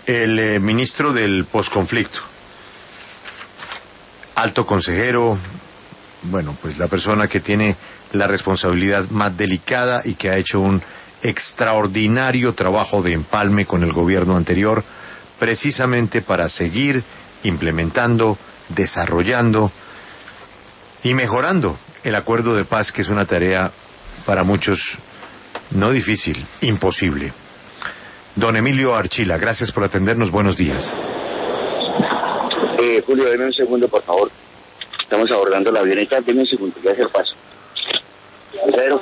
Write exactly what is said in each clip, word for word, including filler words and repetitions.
el eh, ministro del posconflicto, alto consejero, bueno, pues la persona que tiene la responsabilidad más delicada y que ha hecho un extraordinario trabajo de empalme con el gobierno anterior, precisamente para seguir implementando, desarrollando y mejorando el acuerdo de paz, que es una tarea para muchos no difícil, imposible. Don Emilio Archila, gracias por atendernos, buenos días. Eh, Julio, denme un segundo, por favor. Estamos abordando la avioneta, denme un segundo, voy a hacer paso. Cero.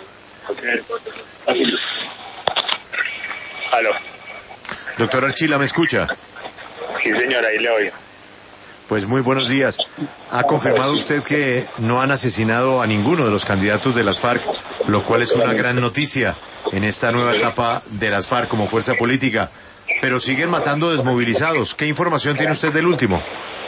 Aló. Doctor Archila, ¿me escucha? Sí, señora, ahí le oigo. Pues muy buenos días. ¿Ha confirmado usted que no han asesinado a ninguno de los candidatos de las FARC, lo cual es una gran noticia en esta nueva etapa de las FARC como fuerza política? Pero siguen matando desmovilizados. ¿Qué información tiene usted del último?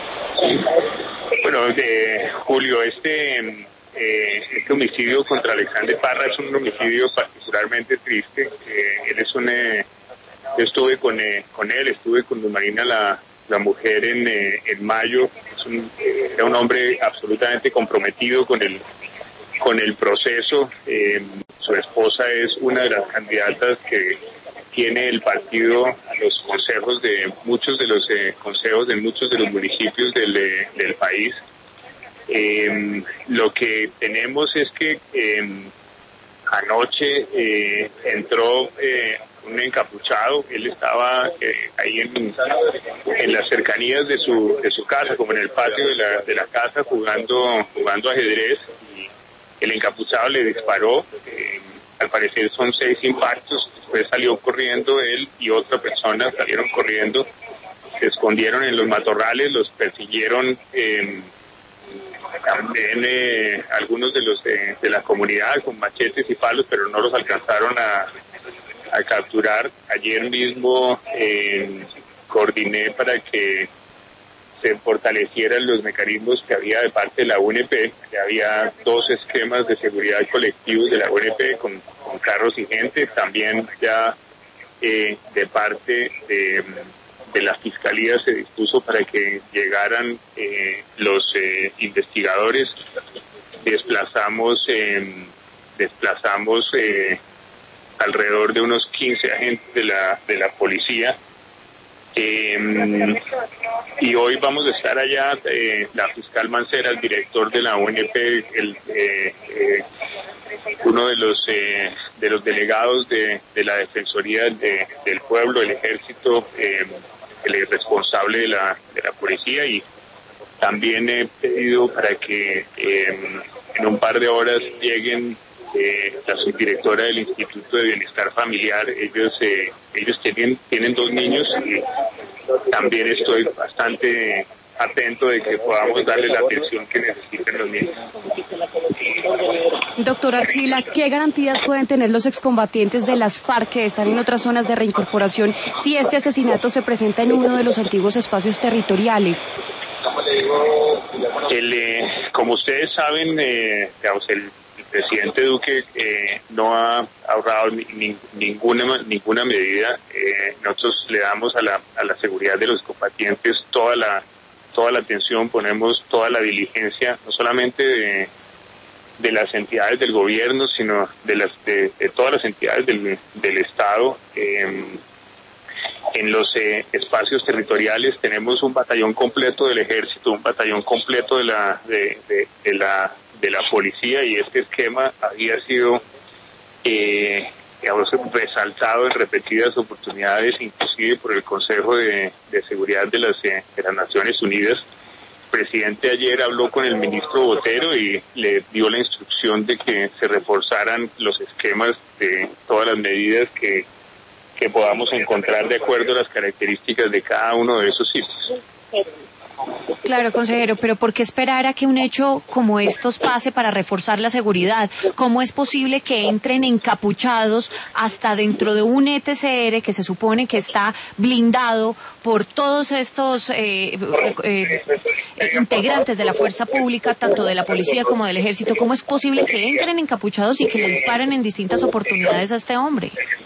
Bueno, eh, Julio, este, eh, este homicidio contra Alexander Parra es un homicidio particularmente triste. Eh, él es un... Eh, yo estuve con, eh, con él, estuve con Luz Marina, la, la mujer, en, eh, en mayo. Es un, eh, era un hombre absolutamente comprometido con el, con el proceso. Eh, su esposa es una de las candidatas que tiene el partido a los consejos de muchos de los eh, consejos de muchos de los municipios del, eh, del país. Eh, lo que tenemos es que eh, anoche eh, entró eh, un encapuchado. Él estaba eh, ahí en, en las cercanías de su de su casa, como en el patio de la de la casa, jugando jugando ajedrez, y el encapuchado le disparó. Eh, al parecer son seis impactos. Después salió corriendo él y otra persona, salieron corriendo, se escondieron en los matorrales, los persiguieron eh, también eh, algunos de los de, de la comunidad con machetes y palos, pero no los alcanzaron a a capturar. Ayer mismo eh, coordiné para que se fortalecieran los mecanismos que había de parte de la U N P, que había dos esquemas de seguridad colectivos de la U N P con, con carros y gente, también ya eh, de parte de, de la Fiscalía se dispuso para que llegaran eh, los eh, investigadores. Desplazamos, eh, desplazamos eh, alrededor de unos quince agentes de la de la policía, eh, y hoy vamos a estar allá, eh, la fiscal Mancera, el director de la U N P, el, eh, eh, uno de los eh, de los delegados de, de la Defensoría de, del Pueblo, el Ejército, eh, el responsable de la de la policía, y también he pedido para que eh, en un par de horas lleguen Eh, la subdirectora del Instituto de Bienestar Familiar. Ellos eh, ellos tienen tienen dos niños, y también estoy bastante atento de que podamos darle la atención que necesiten los niños. Doctor Archila, ¿qué garantías pueden tener los excombatientes de las FARC que están en otras zonas de reincorporación si este asesinato se presenta en uno de los antiguos espacios territoriales? El, eh, como ustedes saben, eh, digamos, el El presidente Duque eh, no ha ahorrado ni, ni, ninguna ninguna medida. Eh, nosotros le damos a la a la seguridad de los combatientes toda la toda la atención, ponemos toda la diligencia, no solamente de, de las entidades del gobierno, sino de las de, de todas las entidades del, del Estado. Eh, en los eh, espacios territoriales tenemos un batallón completo del Ejército, un batallón completo de la de, de, de la de la policía, y este esquema había sido eh, digamos, resaltado en repetidas oportunidades, inclusive por el Consejo de, de Seguridad de las, de las Naciones Unidas. El presidente ayer habló con el ministro Botero y le dio la instrucción de que se reforzaran los esquemas de todas las medidas que, que podamos encontrar de acuerdo a las características de cada uno de esos sitios. Claro, consejero, pero ¿por qué esperar a que un hecho como estos pase para reforzar la seguridad? ¿Cómo es posible que entren encapuchados hasta dentro de un E T C R que se supone que está blindado por todos estos eh, eh, eh, integrantes de la fuerza pública, tanto de la policía como del ejército? ¿Cómo es posible que entren encapuchados y que le disparen en distintas oportunidades a este hombre?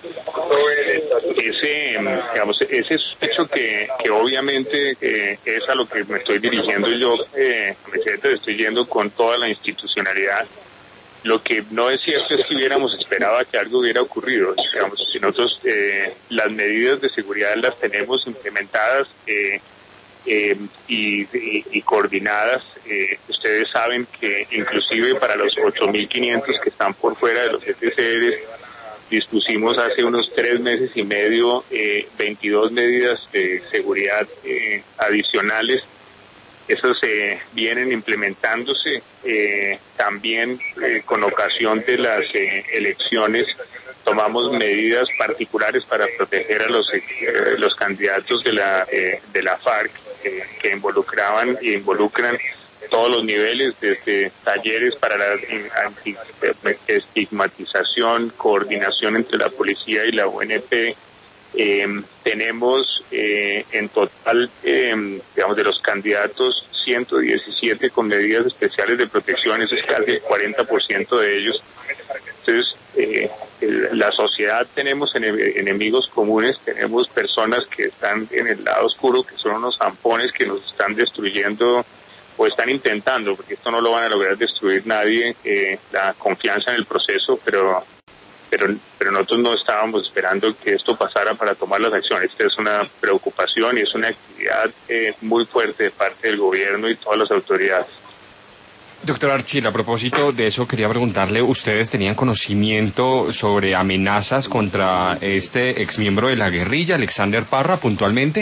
ese, digamos, ese hecho que, que obviamente eh, es a lo que me estoy dirigiendo yo, eh, estoy yendo con toda la institucionalidad. Lo que no es cierto es que hubiéramos esperado que algo hubiera ocurrido. Digamos, si nosotros eh, las medidas de seguridad las tenemos implementadas eh, eh, y, y, y coordinadas. Eh, ustedes saben que inclusive para los ocho mil quinientos que están por fuera de los E T C Rs, dispusimos hace unos tres meses y medio eh, veintidós medidas de seguridad eh, adicionales. Esos eh, vienen implementándose eh, también eh, con ocasión de las eh, elecciones. Tomamos medidas particulares para proteger a los eh, los candidatos de la eh, de la FARC eh, que involucraban e involucran todos los niveles, desde talleres para la estigmatización, coordinación entre la policía y la U N P. Eh, tenemos eh, en total, eh, digamos, de los candidatos, ciento diecisiete con medidas especiales de protección, eso es casi el cuarenta por ciento de ellos. Entonces, eh, el, la sociedad tenemos enemigos comunes, tenemos personas que están en el lado oscuro, que son unos zampones que nos están destruyendo o están intentando, porque esto no lo van a lograr destruir nadie, eh, la confianza en el proceso, pero pero pero nosotros no estábamos esperando que esto pasara para tomar las acciones. Esta es una preocupación y es una actividad eh, muy fuerte de parte del gobierno y todas las autoridades. Doctor Archila, a propósito de eso quería preguntarle, ¿ustedes tenían conocimiento sobre amenazas contra este exmiembro de la guerrilla, Alexander Parra, puntualmente?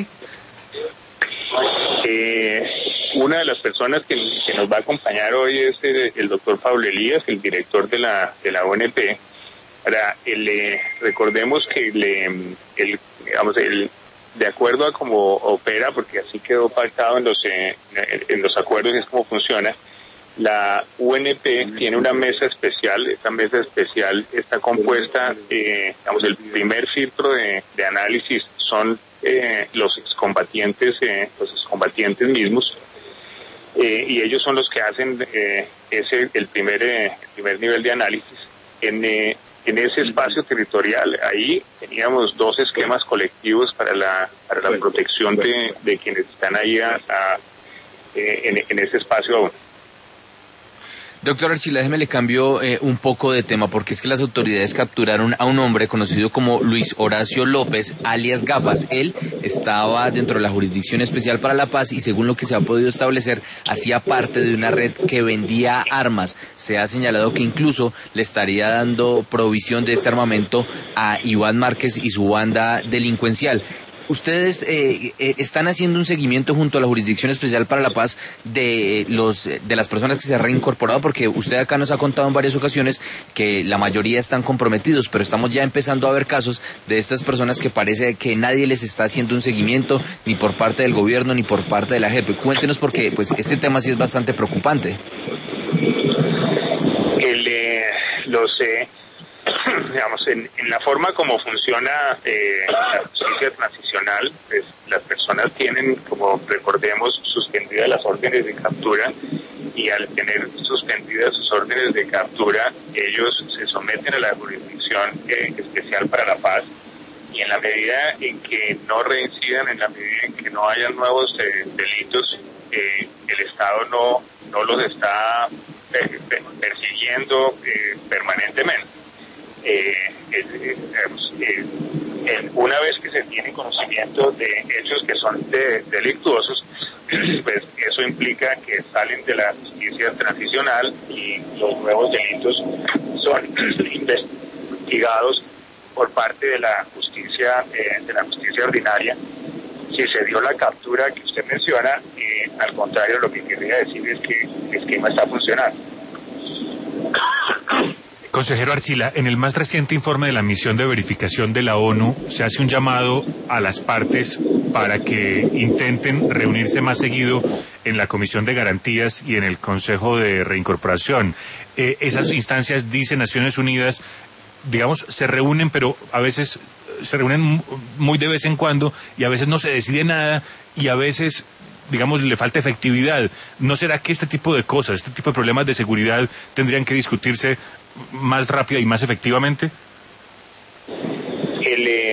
Eh, una de las personas que, que nos va a acompañar hoy es el, el doctor Pablo Elías, el director de la de la O N P. Ahora, el, eh, recordemos que le, el, digamos, el, de acuerdo a cómo opera, porque así quedó pactado en los, eh, en los acuerdos y es como funciona, la U N P tiene una mesa especial. Esta mesa especial está compuesta, eh, digamos, el primer filtro de, de análisis son eh, los excombatientes, eh, los excombatientes mismos, eh, y ellos son los que hacen eh, ese el primer, eh, el primer nivel de análisis. En eh, En ese espacio territorial, ahí teníamos dos esquemas colectivos para la para la protección de, de quienes están ahí a, a, en, en ese espacio. Doctor Archila, déjeme le cambio eh, un poco de tema, porque es que las autoridades capturaron a un hombre conocido como Luis Horacio López, alias Gafas. Él estaba dentro de la Jurisdicción Especial para la Paz y, según lo que se ha podido establecer, hacía parte de una red que vendía armas. Se ha señalado que incluso le estaría dando provisión de este armamento a Iván Márquez y su banda delincuencial. Ustedes eh, eh, están haciendo un seguimiento junto a la Jurisdicción Especial para la Paz de los de las personas que se han reincorporado, porque usted acá nos ha contado en varias ocasiones que la mayoría están comprometidos, pero estamos ya empezando a ver casos de estas personas que parece que nadie les está haciendo un seguimiento, ni por parte del gobierno ni por parte de la J E P. Cuéntenos, porque pues este tema sí es bastante preocupante. El, eh, los eh... digamos, en, en la forma como funciona eh, la justicia transicional, pues, las personas tienen, como recordemos, suspendidas las órdenes de captura, y al tener suspendidas sus órdenes de captura, ellos se someten a la Jurisdicción eh, Especial para la Paz, y en la medida en que no reincidan, en la medida en que no haya nuevos eh, delitos, eh, el Estado no, no los está eh, persiguiendo eh, permanentemente. Eh, eh, eh, eh, una vez que se tiene conocimiento de hechos que son de, delictuosos, pues eso implica que salen de la justicia transicional y los nuevos delitos son investigados por parte de la justicia eh, de la justicia ordinaria. Si se dio la captura que usted menciona, eh, al contrario, lo que quería decir es que el esquema está funcionando. Consejero Archila, en el más reciente informe de la misión de verificación de la ONU se hace un llamado a las partes para que intenten reunirse más seguido en la Comisión de Garantías y en el Consejo de Reincorporación. Eh, esas instancias, dice Naciones Unidas, digamos, se reúnen, pero a veces se reúnen muy de vez en cuando y a veces no se decide nada y a veces, digamos, le falta efectividad. ¿No será que este tipo de cosas, este tipo de problemas de seguridad tendrían que discutirse más rápida y más efectivamente? El, eh,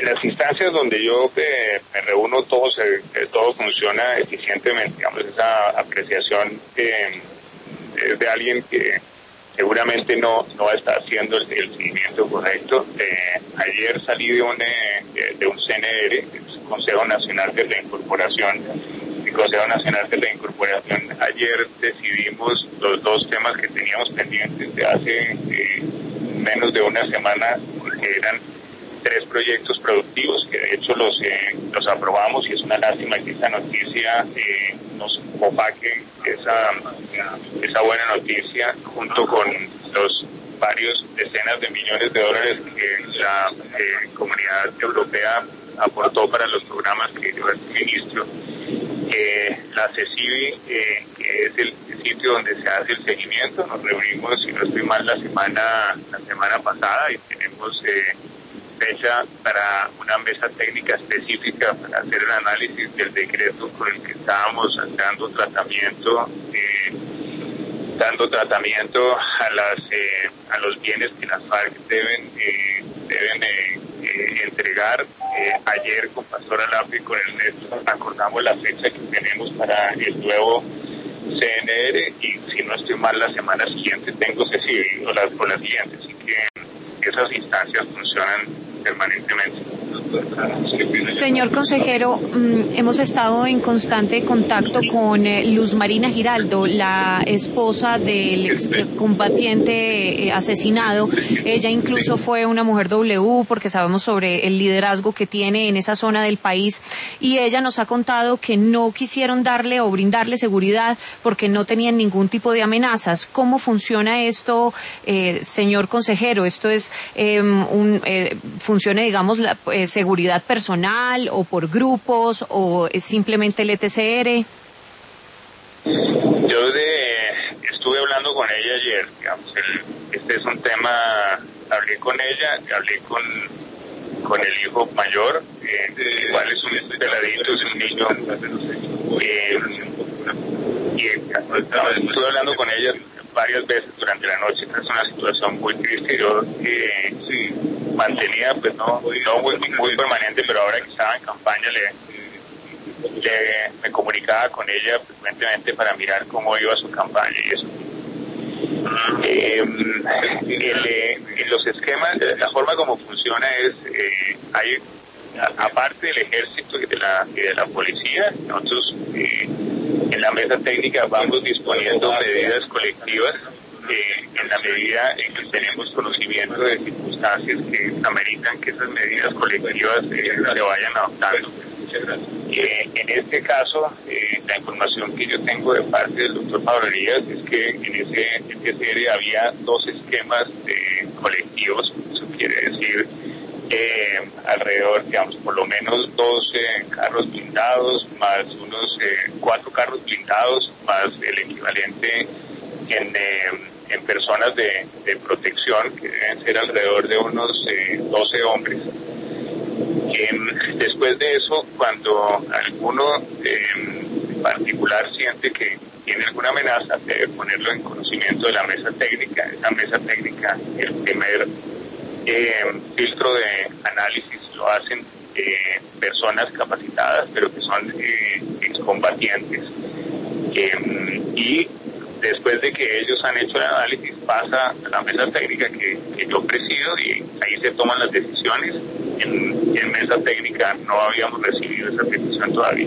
en las instancias donde yo eh, me reúno, todo, se, eh, todo funciona eficientemente. Digamos, esa apreciación eh, es de alguien que seguramente no no está haciendo el, el seguimiento correcto. Eh, ayer salí de un, eh, de un C N R, el Consejo Nacional de Reincorporación. El Consejo Nacional de Reincorporación, ayer decidimos los dos temas que teníamos pendientes de hace eh, menos de una semana, porque eran tres proyectos productivos que de hecho los eh, los aprobamos, y es una lástima que esa noticia eh, nos opaque esa esa buena noticia junto con los varios decenas de millones de dólares que la eh, Comunidad Europea aportó para los programas que yo administro. Eh, la CECIBI, eh, que es el sitio donde se hace el seguimiento, nos reunimos, si no estoy mal, la semana la semana pasada, y tenemos eh, fecha para una mesa técnica específica para hacer el análisis del decreto con el que estábamos dando tratamiento eh, dando tratamiento a las eh, a los bienes que las FARC deben eh, deben eh, eh, entregar. Eh, ayer con Pastora Lapi y con Ernesto acordamos la fecha que tenemos para el nuevo C N R, y si no estoy mal, la semana siguiente tengo CECIBI, o las, o las siguientes, así que esas instancias funcionan permanentemente. Señor consejero, hemos estado en constante contacto con Luz Marina Giraldo, la esposa del excombatiente asesinado. Ella incluso fue una mujer W, porque sabemos sobre el liderazgo que tiene en esa zona del país, y ella nos ha contado que no quisieron darle o brindarle seguridad porque no tenían ningún tipo de amenazas. ¿Cómo funciona esto, eh, señor consejero? ¿Esto es eh, un eh, funciona, digamos, la eh, seguridad personal o por grupos o es simplemente el E T C R? Yo de, estuve hablando con ella ayer, digamos, el, este es un tema, hablé con ella, hablé con, con el hijo mayor, eh, igual es un peladito, es un niño, eh, y estuve hablando con ella varias veces durante la noche. Es una situación muy triste. Yo eh, sí, mantenía, pues no, no muy, muy permanente, pero ahora que estaba en campaña le, le me comunicaba con ella frecuentemente para mirar cómo iba su campaña y eso. Eh, el, eh, en los esquemas, la forma como funciona es, eh, hay, a, aparte del ejército y de la, y de la policía, nosotros eh, en la mesa técnica vamos disponiendo medidas colectivas eh, en la medida en que tenemos conocimiento de circunstancias que ameritan que esas medidas colectivas eh, se vayan adoptando. Eh, en este caso, eh, la información que yo tengo de parte del doctor Pablo Elías es que en ese E T C R había dos esquemas de colectivos. Eso quiere decir eh, alrededor, digamos, por lo menos doce carros blindados, más unos eh, cuatro carros blindados, más el equivalente en, eh, en personas de, de protección, que deben ser alrededor de unos eh, doce hombres. Eh, después de eso, cuando alguno eh, en particular siente que tiene alguna amenaza, debe ponerlo en conocimiento de la mesa técnica. Esa mesa técnica, el primer eh, filtro de análisis lo hacen eh, personas capacitadas, pero que son eh, excombatientes. Eh, y después de que ellos han hecho el análisis, pasa a la mesa técnica que, que yo presido, y ahí se toman las decisiones. En, en mesa técnica no habíamos recibido esa petición todavía.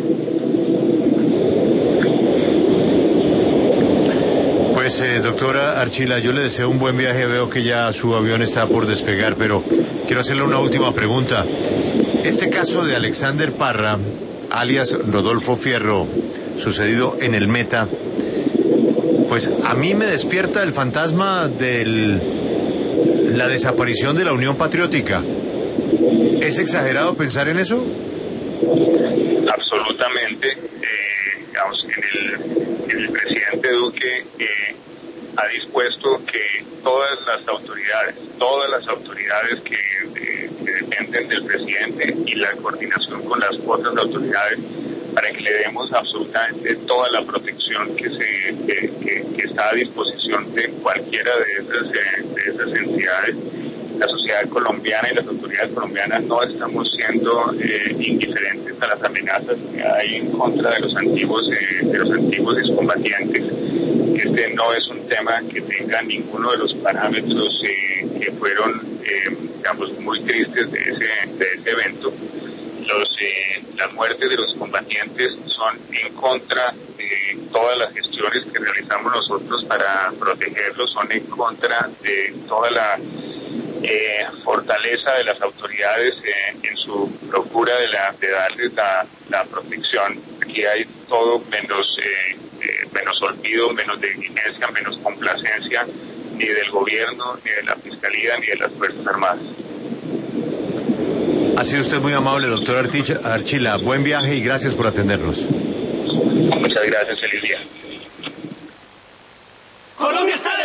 Pues eh, doctora Archila, yo le deseo un buen viaje. Veo que ya su avión está por despegar, pero quiero hacerle una última pregunta. Este caso de Alexander Parra, alias Rodolfo Fierro, sucedido en el Meta, pues a mí me despierta el fantasma de la desaparición de la Unión Patriótica. ¿Es exagerado pensar en eso? Absolutamente. Eh, digamos, en el, en el presidente Duque eh, ha dispuesto que todas las autoridades, todas las autoridades que, eh, que dependen del presidente y la coordinación con las otras autoridades, para que le demos absolutamente toda la protección que se que, que, que está a disposición de cualquiera de esas, eh, de esas entidades. la sociedad colombiana y las autoridades colombianas no estamos siendo eh, indiferentes a las amenazas que hay en contra de los antiguos eh, de los antiguos excombatientes. Este no es un tema que tenga ninguno de los parámetros eh, que fueron, eh, digamos, muy tristes de ese, de ese evento. Los, eh, las muertes de los combatientes son en contra de todas las gestiones que realizamos nosotros para protegerlos, son en contra de toda la eh, fortaleza de las autoridades eh, en su procura de, la, de darles la, la protección. Aquí hay todo menos, eh, eh, menos olvido, menos negligencia, menos complacencia, ni del gobierno, ni de la Fiscalía, ni de las Fuerzas Armadas. Ha sido usted muy amable, doctor Archila. Buen viaje y gracias por atendernos. Muchas gracias, feliz día. Colombia está de